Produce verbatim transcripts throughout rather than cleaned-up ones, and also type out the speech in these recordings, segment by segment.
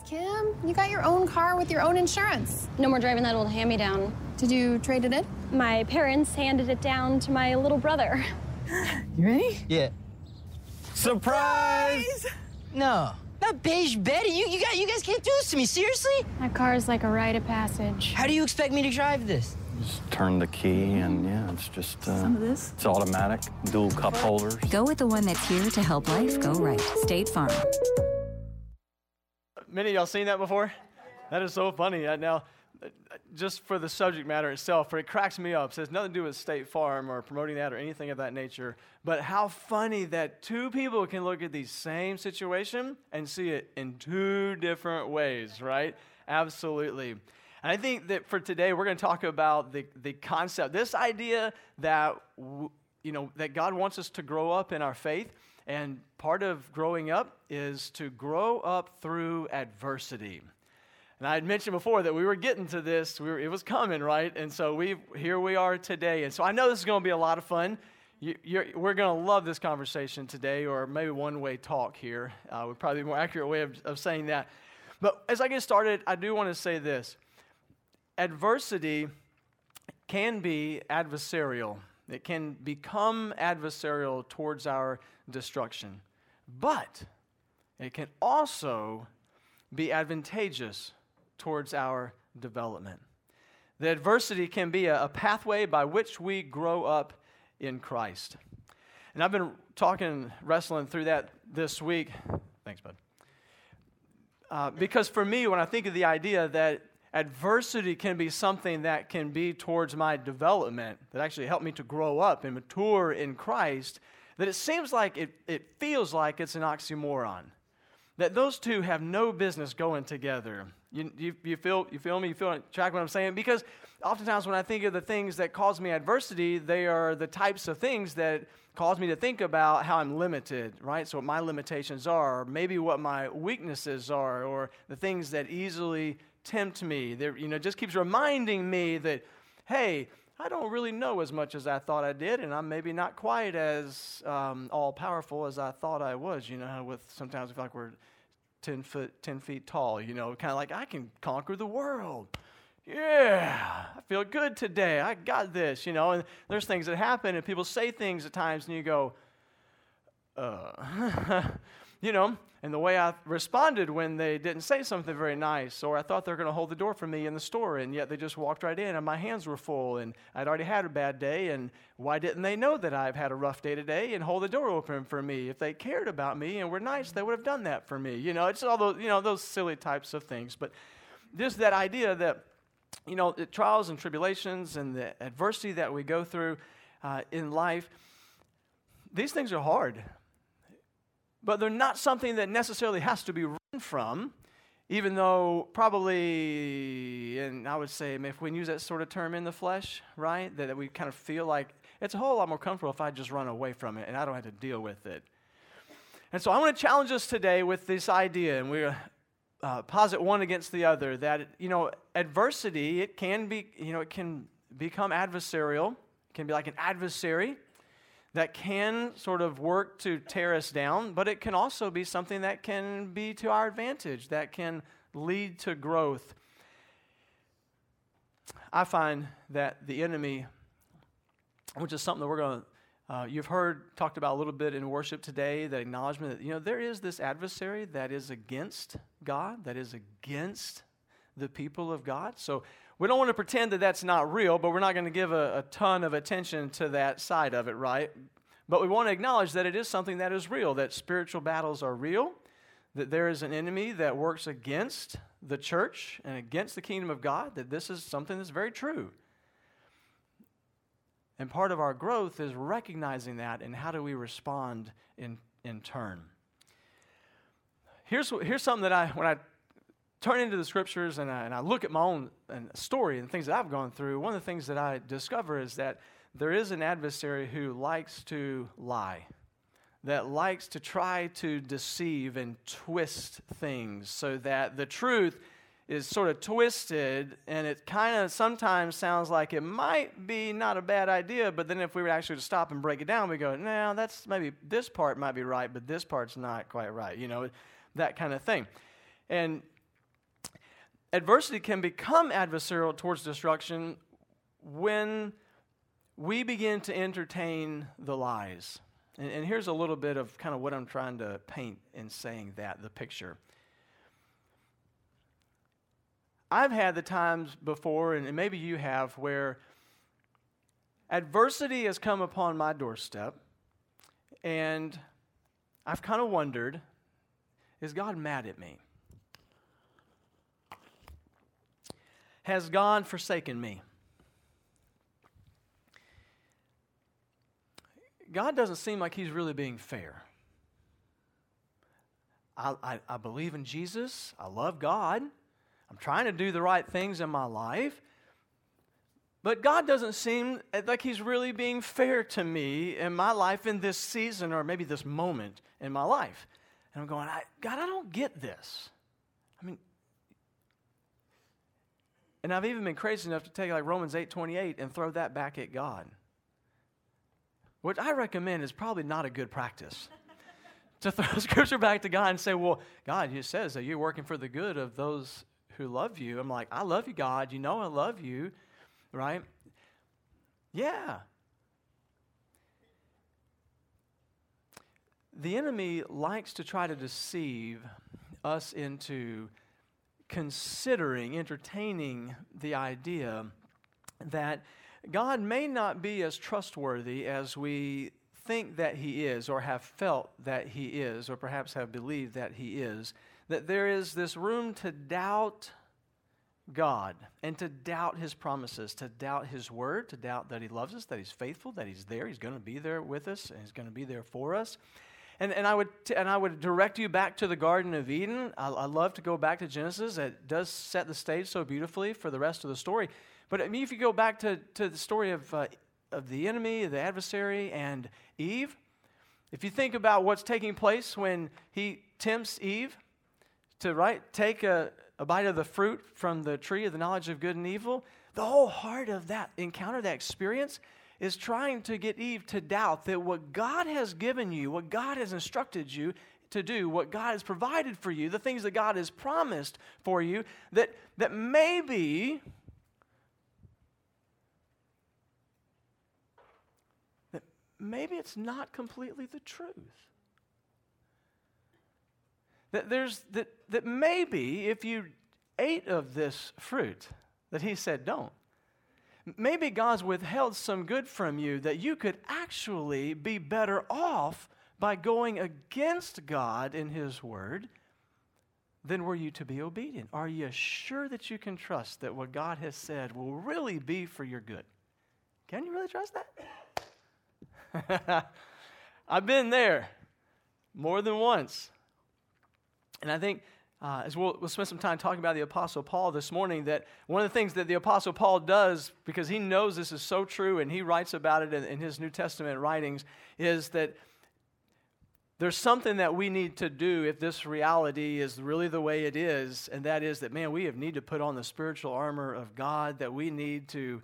Kim, you got your own car with your own insurance. No more driving that old hand-me-down. Did you trade it in? My parents handed it down to my little brother. You ready? Yeah. Surprise! No, not beige Betty. You, you, got, you guys can't do this to me, seriously? That car is like a rite of passage. How do you expect me to drive this? Just turn the key and yeah, it's just, uh, Some of this? it's automatic, dual cup holders. Go with the one that's here to help life go right. State Farm. Many of y'all seen that before? That is so funny. Uh, now, uh, just for the subject matter itself, for it cracks me up. It has nothing to do with State Farm or promoting that or anything of that nature. But how funny that two people can look at the same situation and see it in two different ways, right? Absolutely. And I think that for today, we're going to talk about the, the concept, this idea that, w- you know, that God wants us to grow up in our faith. And part of growing up is to grow up through adversity. And I had mentioned before that we were getting to this. We were, it was coming, right? And so we here we are today. And so I know this is going to be a lot of fun. You, you're, we're going to love this conversation today, or maybe one-way talk here uh, would probably be a more accurate way of, of saying that. But as I get started, I do want to say this. Adversity can be adversarial. It can become adversarial towards our destruction. But it can also be advantageous towards our development. The adversity can be a, a pathway by which we grow up in Christ. And I've been talking, wrestling through that this week. Thanks, bud. Uh, because for me, when I think of the idea that adversity can be something that can be towards my development, that actually helped me to grow up and mature in Christ, that it seems like, it, it feels like it's an oxymoron. That those two have no business going together. You, you, you, feel, you feel me? You feel track what I'm saying? Because oftentimes when I think of the things that cause me adversity, they are the types of things that cause me to think about how I'm limited, right? So what my limitations are, or maybe what my weaknesses are, or the things that easily tempt me. There, you know, just keeps reminding me that, hey, I don't really know as much as I thought I did, and I'm maybe not quite as um, all-powerful as I thought I was. You know, with sometimes we feel like we're ten foot, ten feet tall. You know, kind of like I can conquer the world. Yeah, I feel good today. I got this. You know, and there's things that happen, and people say things at times, and you go, uh, you know. And the way I responded when they didn't say something very nice, or I thought they were going to hold the door for me in the store, and yet they just walked right in, and my hands were full, and I'd already had a bad day, and why didn't they know that I've had a rough day today and hold the door open for me? If they cared about me and were nice, they would have done that for me. You know, it's all those, you know, those silly types of things. But just that idea that, you know, the trials and tribulations and the adversity that we go through uh, in life, these things are hard. But they're not something that necessarily has to be run from, even though probably, and I would say if we use that sort of term in the flesh, right, that, that we kind of feel like it's a whole lot more comfortable if I just run away from it and I don't have to deal with it. And so I want to challenge us today with this idea, and we're uh, posit one against the other, that, you know, adversity, it can be, you know, it can become adversarial. It can be like an adversary that can sort of work to tear us down, but it can also be something that can be to our advantage, that can lead to growth. I find that the enemy, which is something that we're going to, uh, you've heard talked about a little bit in worship today, the acknowledgement that, you know, there is this adversary that is against God, that is against the people of God. So we don't want to pretend that that's not real, but we're not going to give a, a ton of attention to that side of it, right? But we want to acknowledge that it is something that is real, that spiritual battles are real, that there is an enemy that works against the church and against the kingdom of God, that this is something that's very true. And part of our growth is recognizing that, and how do we respond in, in turn. Here's, here's something that I, when I turn into the scriptures and I, and I look at my own and story and things that I've gone through, one of the things that I discover is that there is an adversary who likes to lie, that likes to try to deceive and twist things so that the truth is sort of twisted, and it kind of sometimes sounds like it might be not a bad idea, but then if we were actually to stop and break it down, we go, no, that's maybe this part might be right, but this part's not quite right, you know, that kind of thing. And adversity can become adversarial towards destruction when we begin to entertain the lies. And, and here's a little bit of kind of what I'm trying to paint in saying that, the picture. I've had the times before, and maybe you have, where adversity has come upon my doorstep, and I've kind of wondered, is God mad at me? Has God forsaken me? God doesn't seem like he's really being fair. I, I, I believe in Jesus. I love God. I'm trying to do the right things in my life. But God doesn't seem like he's really being fair to me in my life in this season or maybe this moment in my life. And I'm going, I, God, I don't get this. I mean, and I've even been crazy enough to take like Romans eight twenty-eight and throw that back at God. Which I recommend is probably not a good practice. To throw scripture back to God and say, well, God, it says that you're working for the good of those who love you. I'm like, I love you, God. You know I love you, right? Yeah. The enemy likes to try to deceive us into considering, entertaining the idea that God may not be as trustworthy as we think that he is, or have felt that he is, or perhaps have believed that he is, that there is this room to doubt God and to doubt his promises, to doubt his word, to doubt that he loves us, that he's faithful, that he's there, he's going to be there with us, and he's going to be there for us. And, and, I would t- and I would direct you back to the Garden of Eden. I, I love to go back to Genesis. It does set the stage so beautifully for the rest of the story. But I mean, if you go back to, to the story of, uh, of the enemy, the adversary, and Eve, if you think about what's taking place when he tempts Eve to right take a, a bite of the fruit from the tree of the knowledge of good and evil, the whole heart of that encounter, that experience, is trying to get Eve to doubt that what God has given you, what God has instructed you to do, what God has provided for you, the things that God has promised for you, that, that maybe, that maybe it's not completely the truth. That there's that that maybe if you ate of this fruit, that he said don't, maybe God's withheld some good from you that you could actually be better off by going against God in his word than were you to be obedient. Are you sure that you can trust that what God has said will really be for your good? Can you really trust that? I've been there more than once. And I think Uh, as we'll, we'll spend some time talking about the Apostle Paul this morning, that one of the things that the Apostle Paul does, because he knows this is so true and he writes about it in, in his New Testament writings, is that there's something that we need to do if this reality is really the way it is, and that is that, man, we have need to put on the spiritual armor of God, that we need to,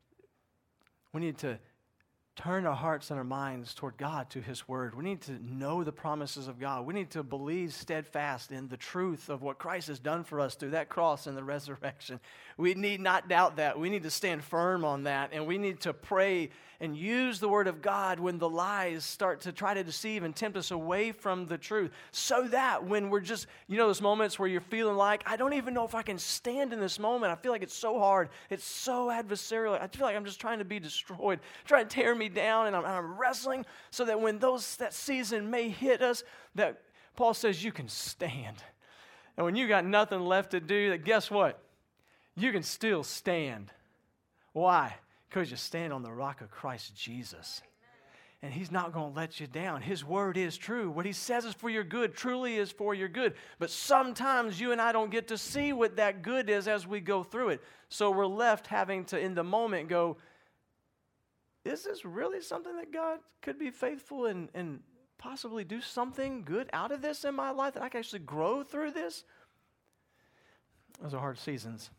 we need to turn our hearts and our minds toward God, to his word. We need to know the promises of God. We need to believe steadfast in the truth of what Christ has done for us through that cross and the resurrection. We need not doubt that. We need to stand firm on that, and we need to pray and use the word of God when the lies start to try to deceive and tempt us away from the truth, so that when we're just, you know, those moments where you're feeling like, I don't even know if I can stand in this moment. I feel like it's so hard. It's so adversarial. I feel like I'm just trying to be destroyed, trying to tear me down, and I'm, and I'm wrestling so that when those that season may hit us, that Paul says you can stand. And when you got nothing left to do, that guess what? You can still stand. Why? Because you stand on the rock of Christ Jesus. And he's not going to let you down. His word is true. What he says is for your good, truly is for your good. But sometimes you and I don't get to see what that good is as we go through it. So we're left having to, in the moment, go, is this really something that God could be faithful and, and possibly do something good out of this in my life, that I can actually grow through this? Those are hard seasons.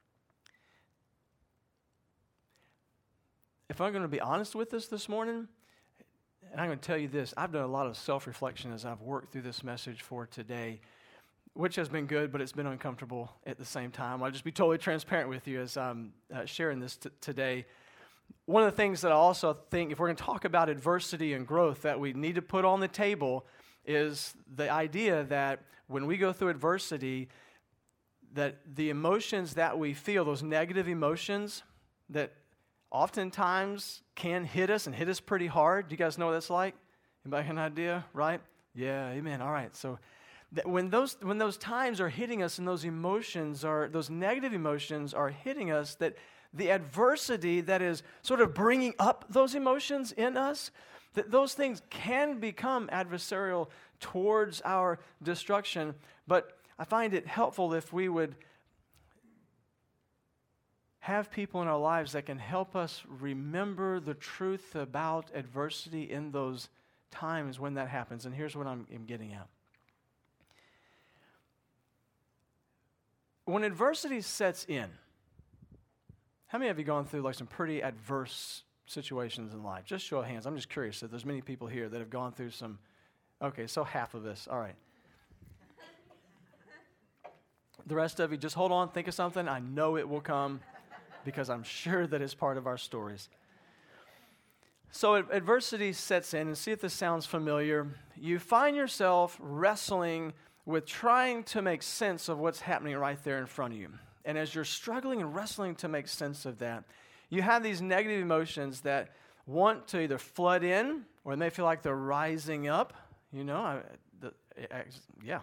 If I'm going to be honest with us this morning, and I'm going to tell you this, I've done a lot of self-reflection as I've worked through this message for today. which has been good, but it's been uncomfortable at the same time. I'll just be totally transparent with you as I'm uh, sharing this t- today. One of the things that I also think, if we're going to talk about adversity and growth, that we need to put on the table is the idea that when we go through adversity, that the emotions that we feel, those negative emotions that oftentimes can hit us and hit us pretty hard. Do you guys know what that's like? Anybody have an idea, right? Yeah, amen. All right. So that when those when those times are hitting us and those emotions are, those negative emotions are hitting us, that the adversity that is sort of bringing up those emotions in us, that those things can become adversarial towards our destruction. But I find it helpful if we would have people in our lives that can help us remember the truth about adversity in those times when that happens. And here's what I'm, I'm getting at. When adversity sets in, how many of you gone through like some pretty adverse situations in life? Just show of hands. I'm just curious if there's many people here that have gone through some. Okay, so half of us. All right. The rest of you, just hold on, think of something. I know it will come because I'm sure that it's part of our stories. So adversity sets in, and see if this sounds familiar. You find yourself wrestling with trying to make sense of what's happening right there in front of you. And as you're struggling and wrestling to make sense of that, you have these negative emotions that want to either flood in or they may feel like they're rising up. You know, I, the, I, yeah.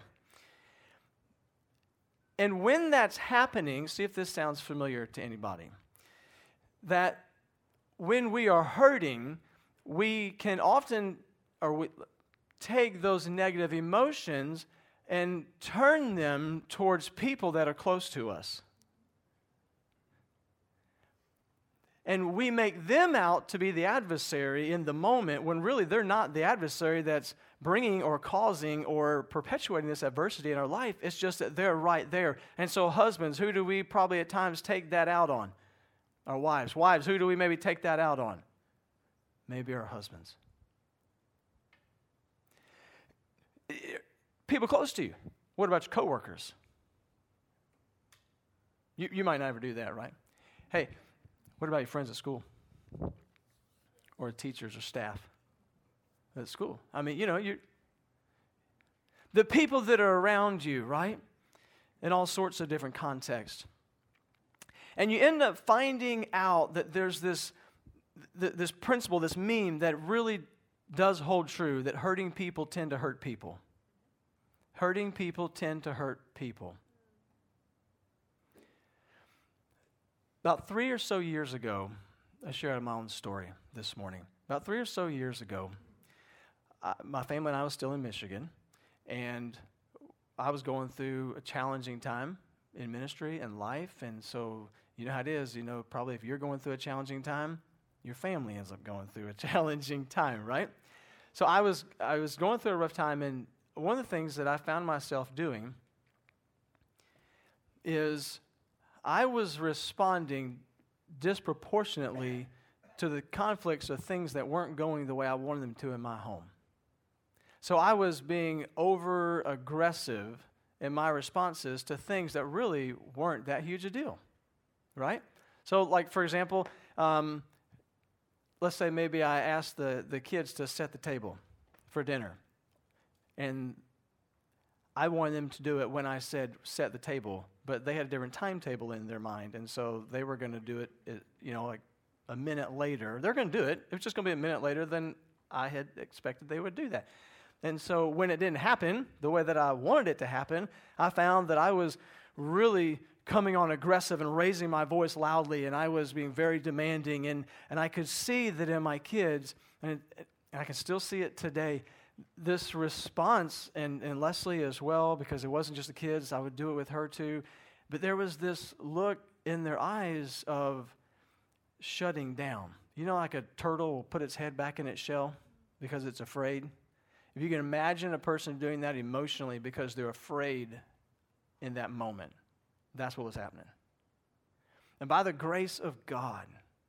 And when that's happening, see if this sounds familiar to anybody, that when we are hurting, we can often or we take those negative emotions and turn them towards people that are close to us. And we make them out to be the adversary in the moment when really they're not the adversary that's bringing or causing or perpetuating this adversity in our life. It's just that they're right there. And so husbands, who do we probably at times take that out on? Our wives. Wives, who do we maybe take that out on? Maybe our husbands. People close to you. What about your coworkers? You, you might never do that, right? Hey, what about your friends at school? Or teachers or staff at school? I mean, you know, you the people that are around you, right? In all sorts of different contexts. And you end up finding out that there's this, th- this principle, this meme that really does hold true, that hurting people tend to hurt people. Hurting people tend to hurt people. About three or so years ago, I shared my own story this morning. About three or so years ago, I, my family and I was still in Michigan, and I was going through a challenging time in ministry and life, and so you know how it is, you know, probably if you're going through a challenging time, your family ends up going through a challenging time, right? So I was I was going through a rough time, and one of the things that I found myself doing is I was responding disproportionately to the conflicts of things that weren't going the way I wanted them to in my home. So I was being over aggressive in my responses to things that really weren't that huge a deal, right? So like, for example, um, let's say maybe I asked the, the kids to set the table for dinner, and I wanted them to do it when I said set the table, but they had a different timetable in their mind, and so they were going to do it, you know, like a minute later. They're going to do it. It was just going to be a minute later than I had expected they would do that. And so when it didn't happen the way that I wanted it to happen, I found that I was really coming on aggressive and raising my voice loudly, and I was being very demanding, and, and I could see that in my kids, and, and I can still see it today, this response, and, and Leslie as well, because it wasn't just the kids, I would do it with her too, but there was this look in their eyes of shutting down. You know, like a turtle will put its head back in its shell because it's afraid? If you can imagine a person doing that emotionally because they're afraid in that moment, that's what was happening. And by the grace of God,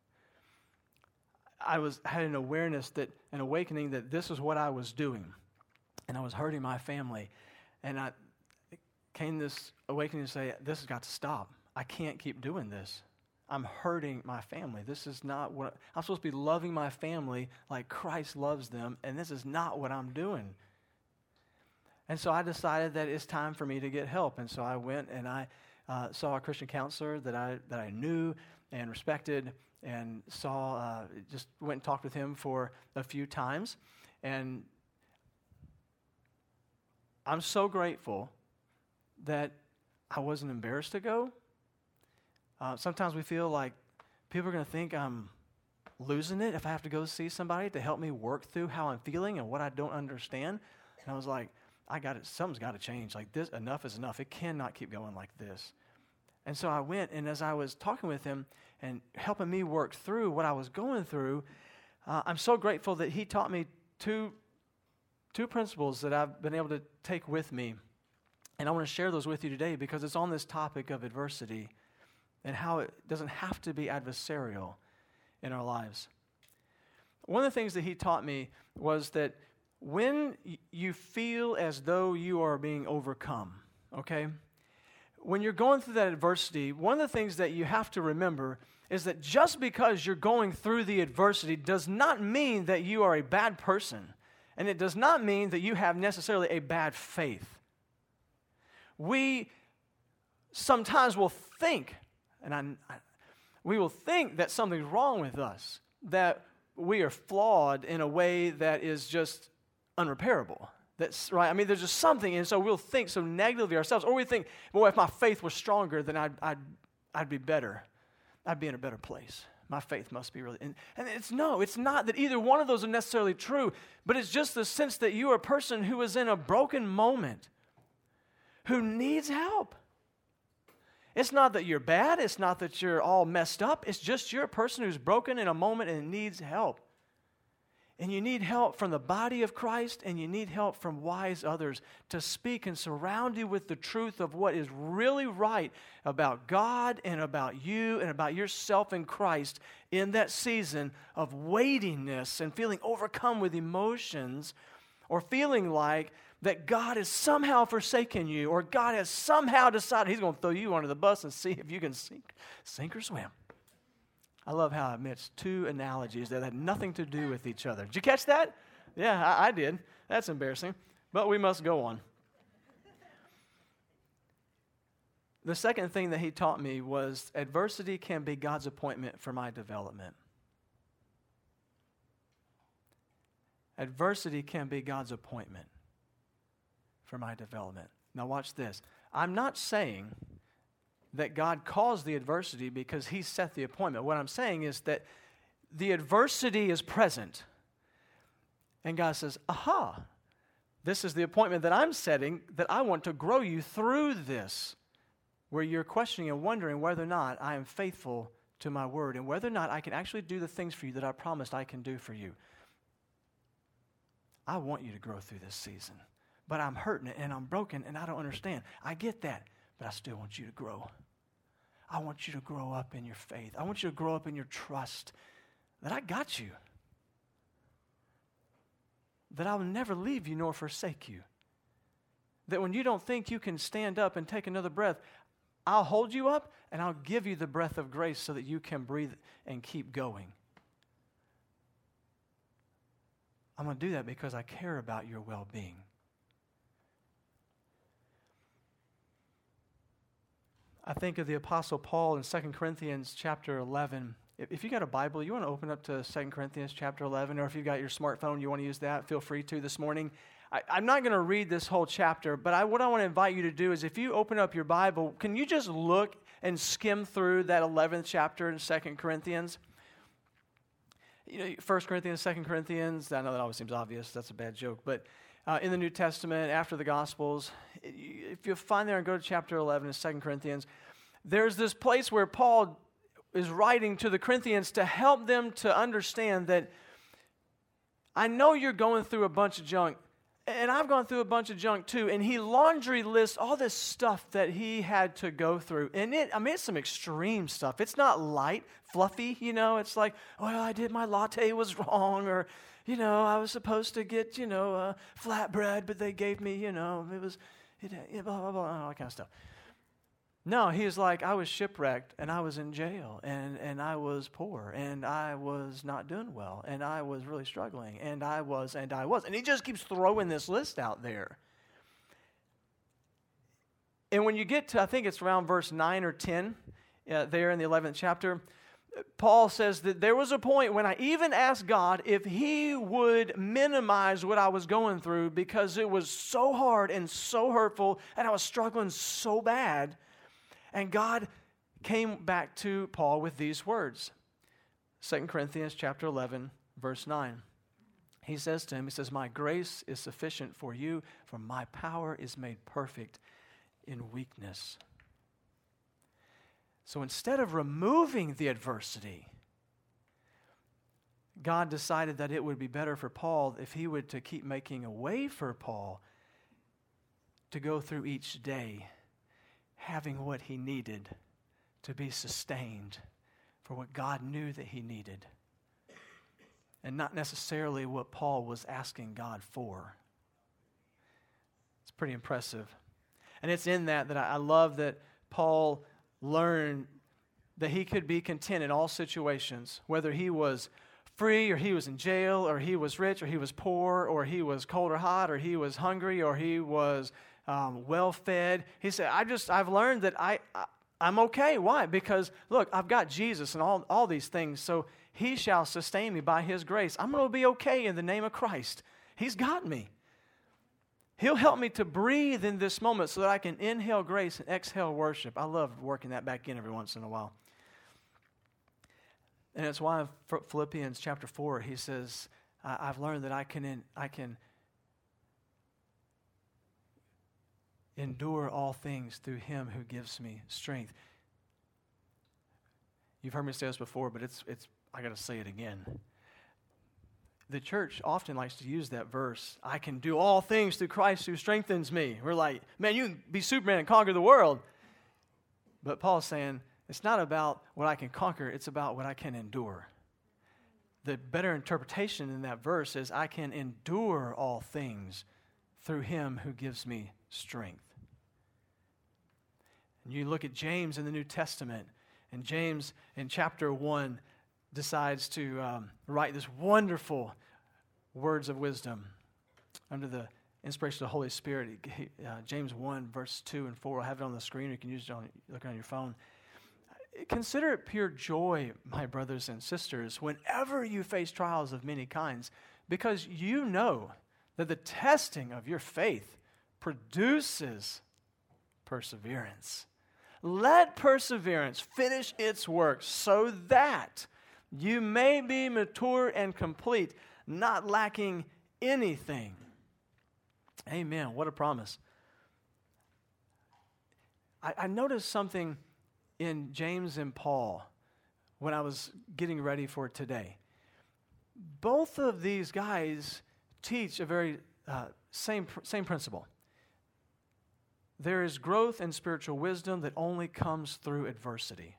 I was had an awareness that, an awakening that this is what I was doing, and I was hurting my family. And I came this awakening to say, this has got to stop. I can't keep doing this. I'm hurting my family. This is not what, I'm supposed to be loving my family like Christ loves them, and this is not what I'm doing. And so I decided that it's time for me to get help. And so I went and I uh, saw a Christian counselor that I that I knew and respected, and saw, uh, just went and talked with him for a few times. And I'm so grateful that I wasn't embarrassed to go. Uh, sometimes we feel like people are going to think I'm losing it if I have to go see somebody to help me work through how I'm feeling and what I don't understand. And I was like, I got it. Something's got to change. Like this, enough is enough. It cannot keep going like this. And so I went, and as I was talking with him and helping me work through what I was going through, uh, I'm so grateful that he taught me two, two principles that I've been able to take with me. And I want to share those with you today because it's on this topic of adversity and how it doesn't have to be adversarial in our lives. One of the things that he taught me was that when y- you feel as though you are being overcome, okay? When you're going through that adversity, one of the things that you have to remember is that just because you're going through the adversity does not mean that you are a bad person, and it does not mean that you have necessarily a bad faith. We sometimes will think, and I, I, we will think that something's wrong with us, that we are flawed in a way that is just unrepairable. That's right. I mean, there's just something, and so we'll think so negatively ourselves, or we think, "Boy, if my faith was stronger, then I'd, I'd, I'd be better. I'd be in a better place. My faith must be really." And, and it's no, it's not that either one of those are necessarily true, but it's just the sense that you are a person who is in a broken moment, who needs help. It's not that you're bad. It's not that you're all messed up. It's just you're a person who's broken in a moment and needs help. And you need help from the body of Christ, and you need help from wise others to speak and surround you with the truth of what is really right about God and about you and about yourself in Christ in that season of weightiness and feeling overcome with emotions, or feeling like that God has somehow forsaken you, or God has somehow decided He's going to throw you under the bus and see if you can sink, sink or swim. I love how I mixed two analogies that had nothing to do with each other. Did you catch that? Yeah, I, I did. That's embarrassing. But we must go on. The second thing that he taught me was adversity can be God's appointment for my development. Adversity can be God's appointment for my development. Now watch this. I'm not saying that God caused the adversity because He set the appointment. What I'm saying is that the adversity is present. And God says, aha, this is the appointment that I'm setting, that I want to grow you through this, where you're questioning and wondering whether or not I am faithful to my word and whether or not I can actually do the things for you that I promised I can do for you. I want you to grow through this season, but I'm hurting it and I'm broken and I don't understand. I get that. But I still want you to grow. I want you to grow up in your faith. I want you to grow up in your trust that I got you. That I will never leave you nor forsake you. That when you don't think you can stand up and take another breath, I'll hold you up and I'll give you the breath of grace so that you can breathe and keep going. I'm going to do that because I care about your well-being. I think of the Apostle Paul in Second Corinthians chapter eleven. If, if you got a Bible, you want to open up to Second Corinthians chapter eleven, or if you've got your smartphone, you want to use that, feel free to this morning. I, I'm not going to read this whole chapter, but I, what I want to invite you to do is if you open up your Bible, can you just look and skim through that eleventh chapter in Second Corinthians? You know, First Corinthians, Second Corinthians, I know that always seems obvious, that's a bad joke, but Uh, in the New Testament, after the Gospels, if you find there and go to chapter eleven in Second Corinthians, there's this place where Paul is writing to the Corinthians to help them to understand that I know you're going through a bunch of junk, and I've gone through a bunch of junk too, and he laundry lists all this stuff that he had to go through. And it, I mean, it's some extreme stuff. It's not light, fluffy, you know. It's like, well, I did, my latte was wrong, or you know, I was supposed to get, you know, uh, flatbread, but they gave me, you know, it was, It, it, blah, blah, blah, all that kind of stuff. No, he was like, I was shipwrecked, and I was in jail, and, and I was poor, and I was not doing well, and I was really struggling, and I was, and I was. And he just keeps throwing this list out there. And when you get to, I think it's around verse nine or ten, uh, there in the eleventh chapter, Paul says that there was a point when I even asked God if he would minimize what I was going through because it was so hard and so hurtful, and I was struggling so bad. And God came back to Paul with these words. Second Corinthians chapter eleven, verse nine. He says to him, he says, my grace is sufficient for you, for my power is made perfect in weakness. So instead of removing the adversity, God decided that it would be better for Paul if he would to keep making a way for Paul to go through each day having what he needed to be sustained for what God knew that he needed, and not necessarily what Paul was asking God for. It's pretty impressive. And it's in that that I, I love that Paul learned that he could be content in all situations, whether he was free or he was in jail or he was rich or he was poor or he was cold or hot or he was hungry or he was Um, well-fed. He said, I just, I've learned that I, I, I'm okay. Why? Because, look, I've got Jesus and all, all these things, so he shall sustain me by his grace. I'm going to be okay in the name of Christ. He's got me. He'll help me to breathe in this moment so that I can inhale grace and exhale worship. I love working that back in every once in a while. And it's why in Philippians chapter four, he says, I've learned that I can, in, I can endure all things through him who gives me strength. You've heard me say this before, but it's it's I got to say it again. The church often likes to use that verse, I can do all things through Christ who strengthens me. We're like, man, you can be Superman and conquer the world. But Paul's saying, it's not about what I can conquer, it's about what I can endure. The better interpretation in that verse is, I can endure all things through him who gives me strength. And you look at James in the New Testament, and James in chapter one decides to um, write this wonderful words of wisdom under the inspiration of the Holy Spirit. He, uh, James one, verse two and four. I'll have it on the screen. You can use it on, look on your phone. Consider it pure joy, my brothers and sisters, whenever you face trials of many kinds, because you know that the testing of your faith produces perseverance. Let perseverance finish its work so that you may be mature and complete, not lacking anything. Amen. What a promise. I, I noticed something in James and Paul when I was getting ready for today. Both of these guys teach a very uh, same same principle. There is growth in spiritual wisdom that only comes through adversity.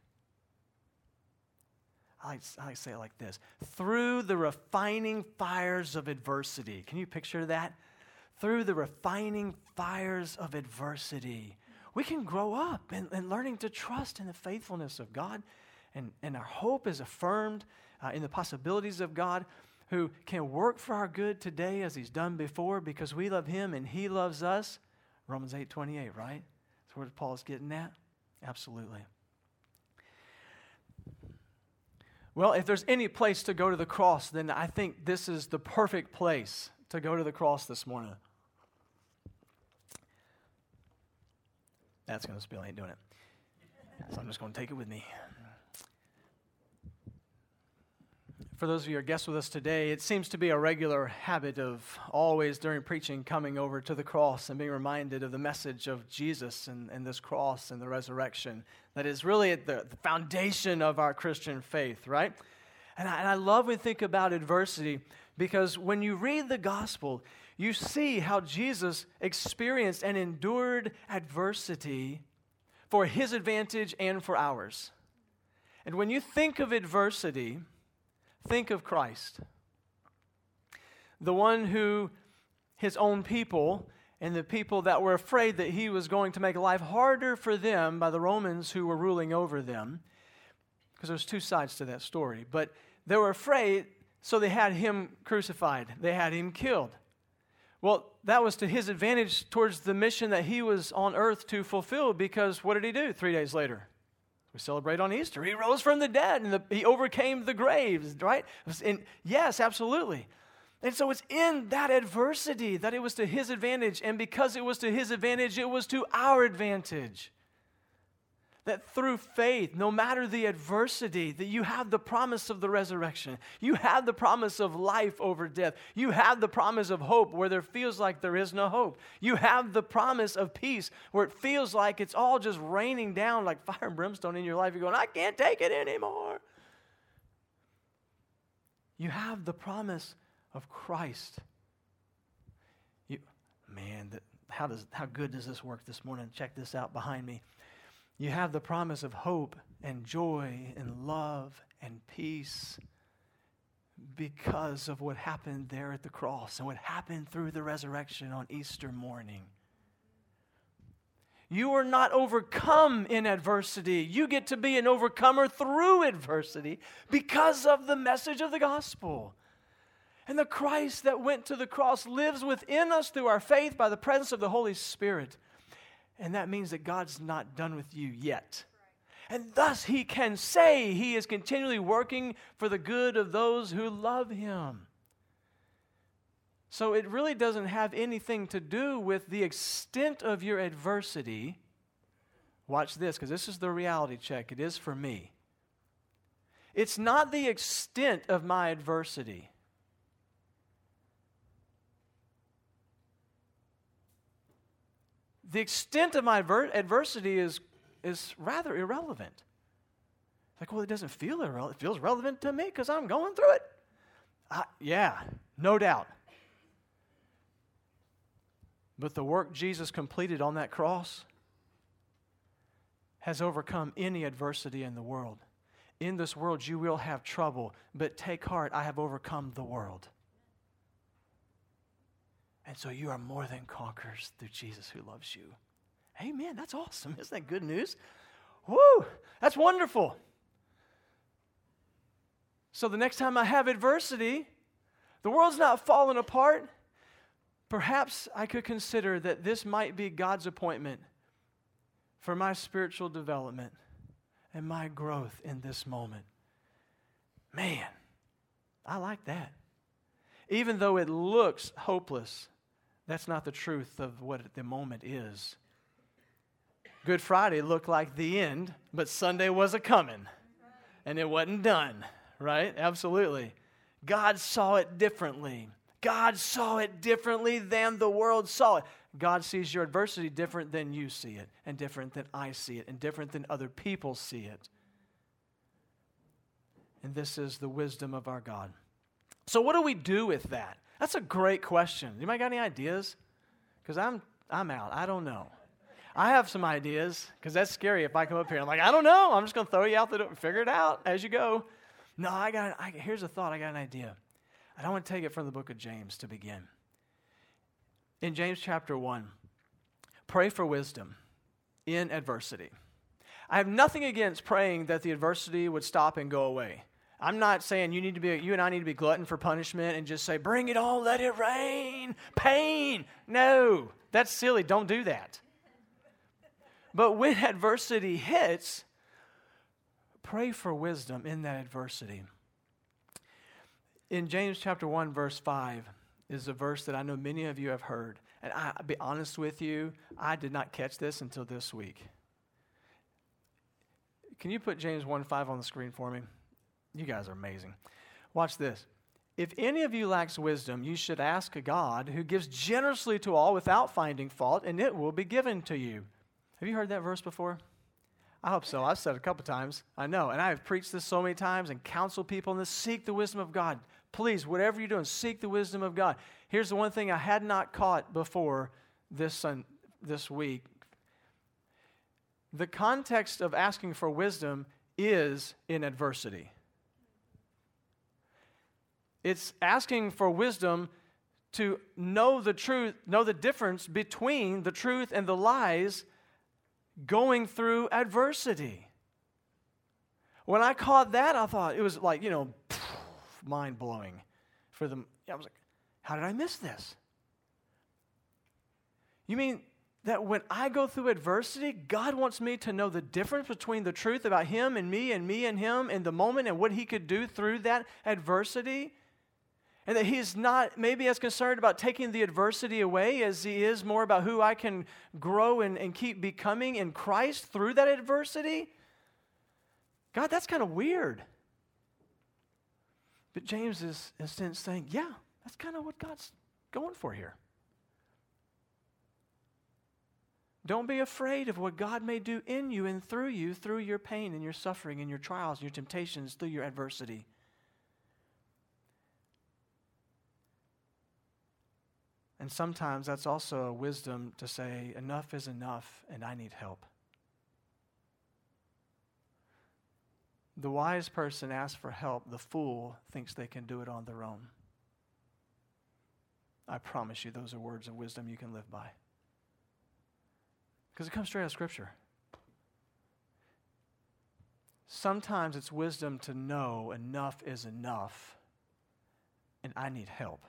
I like, I like to say it like this. Through the refining fires of adversity. Can you picture that? Through the refining fires of adversity, we can grow up in, in learning to trust in the faithfulness of God, and, and our hope is affirmed uh, in the possibilities of God, who can work for our good today as he's done before, because we love him and he loves us. Romans eight twenty-eight, right? That's where Paul's getting at? Absolutely. Well, if there's any place to go to the cross, then I think this is the perfect place to go to the cross this morning. That's going to spill, I ain't doing it. So I'm just going to take it with me. For those of you who are guests with us today, it seems to be a regular habit of always during preaching coming over to the cross and being reminded of the message of Jesus and, and this cross and the resurrection that is really at the, the foundation of our Christian faith, right? And I, and I love when we think about adversity, because when you read the gospel, you see how Jesus experienced and endured adversity for his advantage and for ours. And when you think of adversity, think of Christ, the one who his own people and the people that were afraid that he was going to make life harder for them by the Romans who were ruling over them, because there's two sides to that story. But they were afraid, so they had him crucified. They had him killed. Well, that was to his advantage towards the mission that he was on earth to fulfill, because what did he do three days later? We celebrate on Easter. He rose from the dead, and the, he overcame the graves, right? And yes, absolutely. And so it's in that adversity that it was to his advantage, and because it was to his advantage, it was to our advantage. That through faith, no matter the adversity, that you have the promise of the resurrection. You have the promise of life over death. You have the promise of hope where there feels like there is no hope. You have the promise of peace where it feels like it's all just raining down like fire and brimstone in your life. You're going, I can't take it anymore. You have the promise of Christ. You, man, that, how does how good does this work this morning? Check this out behind me. You have the promise of hope and joy and love and peace because of what happened there at the cross and what happened through the resurrection on Easter morning. You are not overcome in adversity. You get to be an overcomer through adversity because of the message of the gospel. And the Christ that went to the cross lives within us through our faith by the presence of the Holy Spirit. And that means that God's not done with you yet. And thus he can say he is continually working for the good of those who love him. So it really doesn't have anything to do with the extent of your adversity. Watch this, because this is the reality check. It is for me. It's not the extent of my adversity. The extent of my adver- adversity is, is rather irrelevant. Like, well, it doesn't feel irrelevant. It feels relevant to me because I'm going through it. Uh, yeah, no doubt. But the work Jesus completed on that cross has overcome any adversity in the world. In this world you will have trouble, but take heart, I have overcome the world. And so you are more than conquerors through Jesus who loves you. Amen. That's awesome. Isn't that good news? Woo! That's wonderful. So the next time I have adversity, the world's not falling apart. Perhaps I could consider that this might be God's appointment for my spiritual development and my growth in this moment. Man, I like that. Even though it looks hopeless, that's not the truth of what the moment is. Good Friday looked like the end, but Sunday was a-coming, and it wasn't done, right? Absolutely. God saw it differently. God saw it differently than the world saw it. God sees your adversity different than you see it, and different than I see it, and different than other people see it. And this is the wisdom of our God. So what do we do with that? That's a great question. Anybody got any ideas? Because I'm I'm out. I don't know. I have some ideas, because that's scary if I come up here. I'm like, I don't know. I'm just going to throw you out the door. Figure it out as you go. No, I got. I, here's a thought. I got an idea. And I want to take it from the book of James to begin. In James chapter one, pray for wisdom in adversity. I have nothing against praying that the adversity would stop and go away. I'm not saying you need to be, you and I need to be glutton for punishment and just say, bring it on, let it rain, pain. No, that's silly. Don't do that. But when adversity hits, pray for wisdom in that adversity. In James chapter one, verse five, is a verse that I know many of you have heard. And I, I'll be honest with you, I did not catch this until this week. Can you put James one five on the screen for me? You guys are amazing. Watch this. If any of you lacks wisdom, you should ask God, who gives generously to all without finding fault, and it will be given to you. Have you heard that verse before? I hope so. I've said it a couple times. I know. And I have preached this so many times and counseled people on this. Seek the wisdom of God. Please, whatever you're doing, seek the wisdom of God. Here's the one thing I had not caught before this, sun, this week. The context of asking for wisdom is in adversity. It's asking for wisdom to know the truth, know the difference between the truth and the lies going through adversity. When I caught that, I thought it was like, you know, mind-blowing for them. I was like, how did I miss this? You mean that when I go through adversity, God wants me to know the difference between the truth about Him and me and me and Him in the moment and what He could do through that adversity? And that He's not maybe as concerned about taking the adversity away as He is more about who I can grow and, and keep becoming in Christ through that adversity? God, that's kind of weird. But James is, in a sense, saying, yeah, that's kind of what God's going for here. Don't be afraid of what God may do in you and through you, through your pain and your suffering and your trials and your temptations, through your adversity. And sometimes that's also a wisdom to say, enough is enough and I need help. The wise person asks for help. The fool thinks they can do it on their own. I promise you those are words of wisdom you can live by. Because it comes straight out of Scripture. Sometimes it's wisdom to know enough is enough and I need help.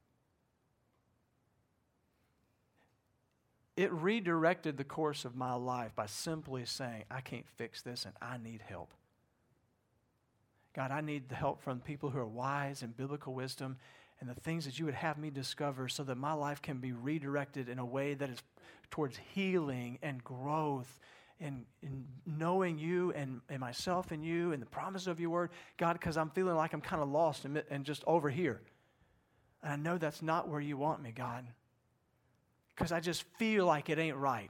It redirected the course of my life by simply saying, I can't fix this and I need help. God, I need the help from people who are wise and biblical wisdom and the things that you would have me discover so that my life can be redirected in a way that is towards healing and growth and, and knowing you and, and myself and you and the promise of your word. God, because I'm feeling like I'm kind of lost and, and just over here. And I know that's not where you want me, God, because I just feel like it ain't right.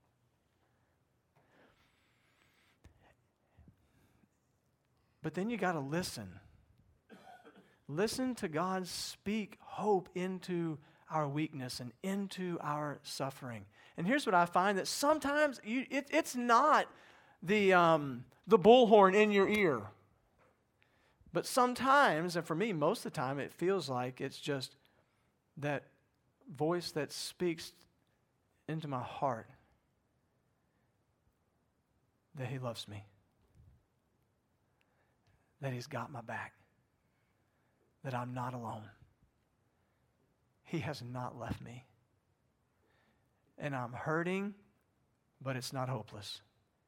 But then you got to listen. Listen to God speak hope into our weakness and into our suffering. And here's what I find, that sometimes you, it, it's not the, um, the bullhorn in your ear. But sometimes, and for me, most of the time, it feels like it's just that voice that speaks into my heart that He loves me, that He's got my back, that I'm not alone. He has not left me. And I'm hurting, but it's not hopeless.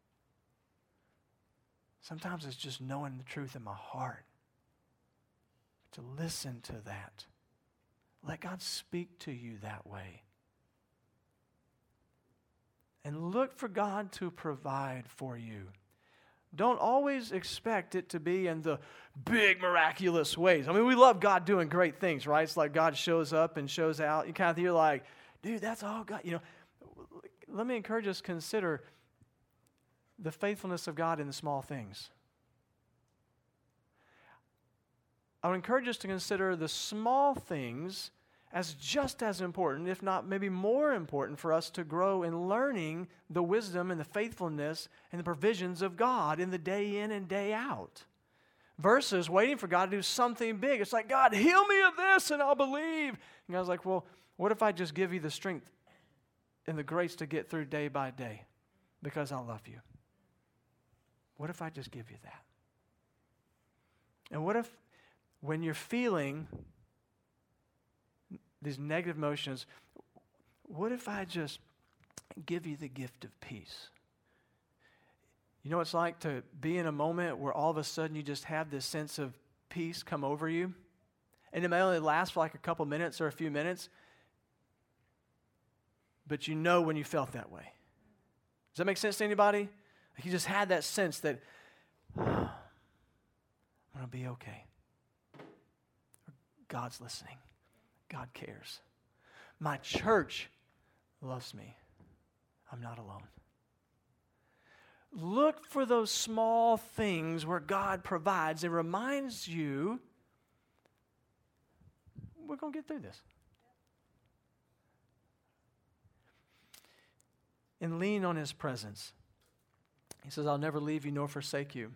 Sometimes it's just knowing the truth in my heart. To listen to that. Let God speak to you that way. And look for God to provide for you. Don't always expect it to be in the big miraculous ways. I mean, we love God doing great things, right? It's like God shows up and shows out. You kind of feel like, dude, that's all God. You know, let me encourage us to consider the faithfulness of God in the small things. I would encourage us to consider the small things as just as important, if not maybe more important, for us to grow in learning the wisdom and the faithfulness and the provisions of God in the day in and day out. Versus waiting for God to do something big. It's like, God, heal me of this and I'll believe. And God's like, well, what if I just give you the strength and the grace to get through day by day because I love you? What if I just give you that? And what if when you're feeling these negative emotions, what if I just give you the gift of peace? You know what it's like to be in a moment where all of a sudden you just have this sense of peace come over you? And it may only last for like a couple minutes or a few minutes, but you know when you felt that way. Does that make sense to anybody? Like you just had that sense that, oh, I'm going to be okay. God's listening. God cares. My church loves me. I'm not alone. Look for those small things where God provides and reminds you, we're going to get through this. And lean on His presence. He says, I'll never leave you nor forsake you.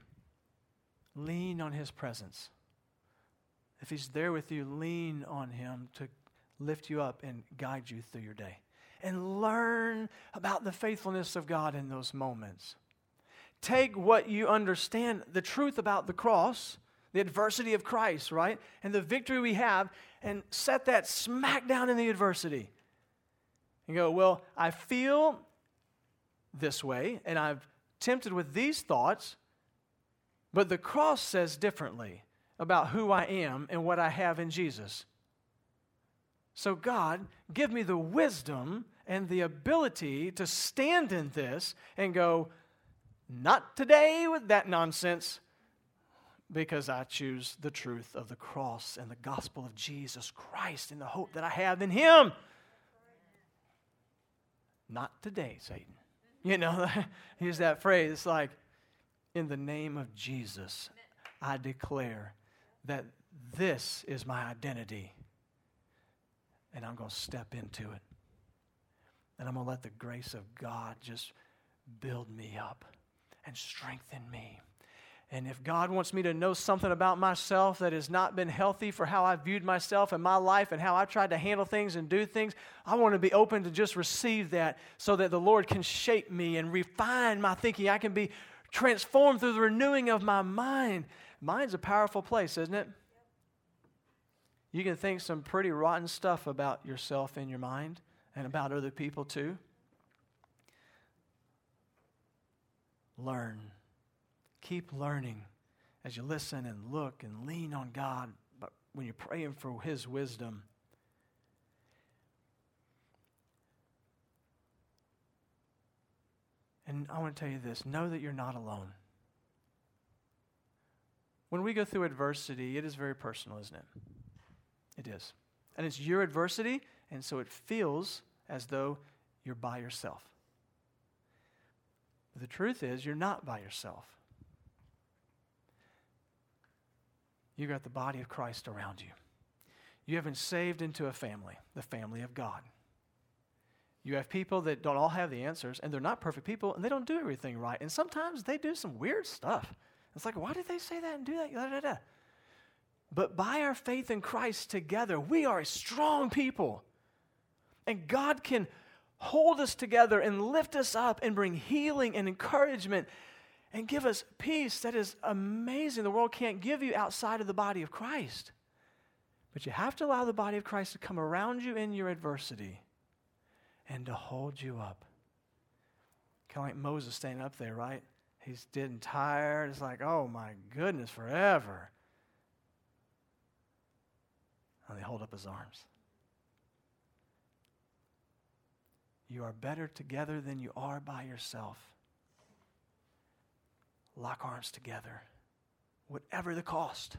Lean on His presence. If He's there with you, lean on Him to lift you up and guide you through your day. And learn about the faithfulness of God in those moments. Take what you understand, the truth about the cross, the adversity of Christ, right? And the victory we have, and set that smack down in the adversity. And go, well, I feel this way, and I've tempted with these thoughts, but the cross says differently about who I am and what I have in Jesus. So God, give me the wisdom and the ability to stand in this and go, not today with that nonsense, because I choose the truth of the cross and the gospel of Jesus Christ and the hope that I have in Him. Not today, Satan. You know, use that phrase. It's like, in the name of Jesus, I declare that this is my identity. And I'm going to step into it. And I'm going to let the grace of God just build me up and strengthen me. And if God wants me to know something about myself that has not been healthy for how I viewed myself and my life and how I tried to handle things and do things, I want to be open to just receive that so that the Lord can shape me and refine my thinking. I can be transformed through the renewing of my mind. Mind's a powerful place, isn't it? You can think some pretty rotten stuff about yourself in your mind and about other people too. Learn. Keep learning as you listen and look and lean on God, but when you're praying for His wisdom. And I want to tell you this, know that you're not alone. When we go through adversity, it is very personal, isn't it? It is. And it's your adversity, and so it feels as though you're by yourself. But the truth is, you're not by yourself. You've got the body of Christ around you. You have been saved into a family, the family of God. You have people that don't all have the answers, and they're not perfect people, and they don't do everything right. And sometimes they do some weird stuff. It's like, why did they say that and do that? Da, da, da. But by our faith in Christ together, we are a strong people. And God can hold us together and lift us up and bring healing and encouragement and give us peace that is amazing. The world can't give you outside of the body of Christ. But you have to allow the body of Christ to come around you in your adversity and to hold you up. Kind of like Moses standing up there, right? He's dead and tired. It's like, oh my goodness, forever. And they hold up his arms. You are better together than you are by yourself. Lock arms together, whatever the cost.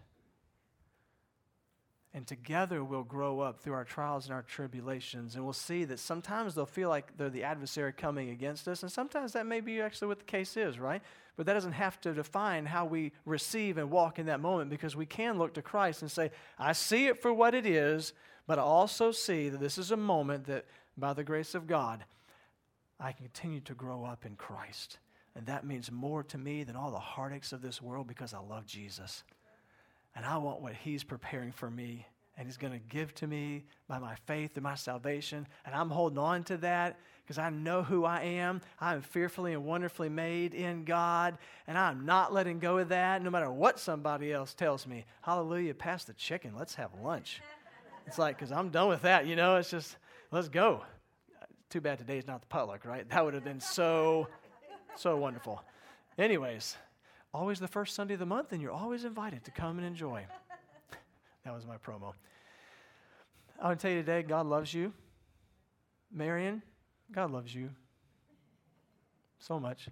And together we'll grow up through our trials and our tribulations, and we'll see that sometimes they'll feel like they're the adversary coming against us, and sometimes that may be actually what the case is, right? But that doesn't have to define how we receive and walk in that moment, because we can look to Christ and say, I see it for what it is, but I also see that this is a moment that, by the grace of God, I can continue to grow up in Christ. And that means more to me than all the heartaches of this world, because I love Jesus. And I want what He's preparing for me, and He's going to give to me by my faith and my salvation. And I'm holding on to that because I know who I am. I am fearfully and wonderfully made in God, and I'm not letting go of that no matter what somebody else tells me. Hallelujah, pass the chicken. Let's have lunch. It's like, because I'm done with that, you know. It's just, let's go. Too bad today's not the potluck, right? That would have been so, so wonderful. Anyways, always the first Sunday of the month, and you're always invited to come and enjoy. That was my promo. I want to tell you today, God loves you. Marion, God loves you so much.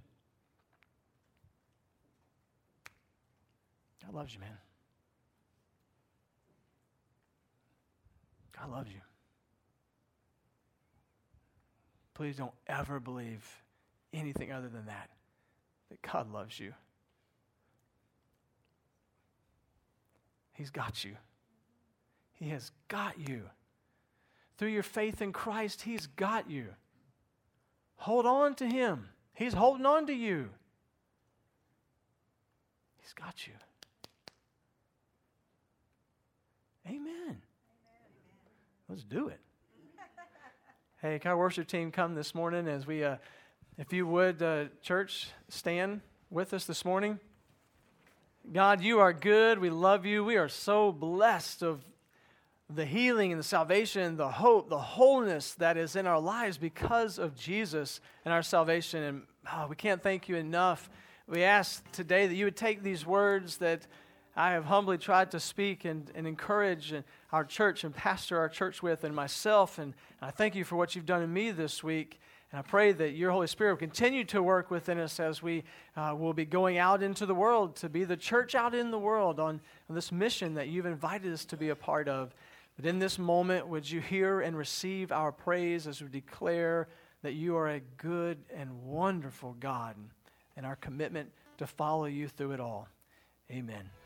God loves you, man. God loves you. Please don't ever believe anything other than that, that God loves you. He's got you. He has got you. Through your faith in Christ, He's got you. Hold on to Him. He's holding on to you. He's got you. Amen. Let's do it. Hey, can our worship team come this morning as we, uh, if you would, uh, church, stand with us this morning. God, you are good. We love you. We are so blessed of the healing and the salvation, the hope, the wholeness that is in our lives because of Jesus and our salvation. And oh, we can't thank you enough. We ask today that you would take these words that I have humbly tried to speak and, and encourage our church and pastor our church with and myself. And I thank you for what you've done in me this week. And I pray that your Holy Spirit will continue to work within us as we uh, will be going out into the world to be the church out in the world on, on this mission that you've invited us to be a part of. But in this moment, would you hear and receive our praise as we declare that you are a good and wonderful God and our commitment to follow you through it all. Amen.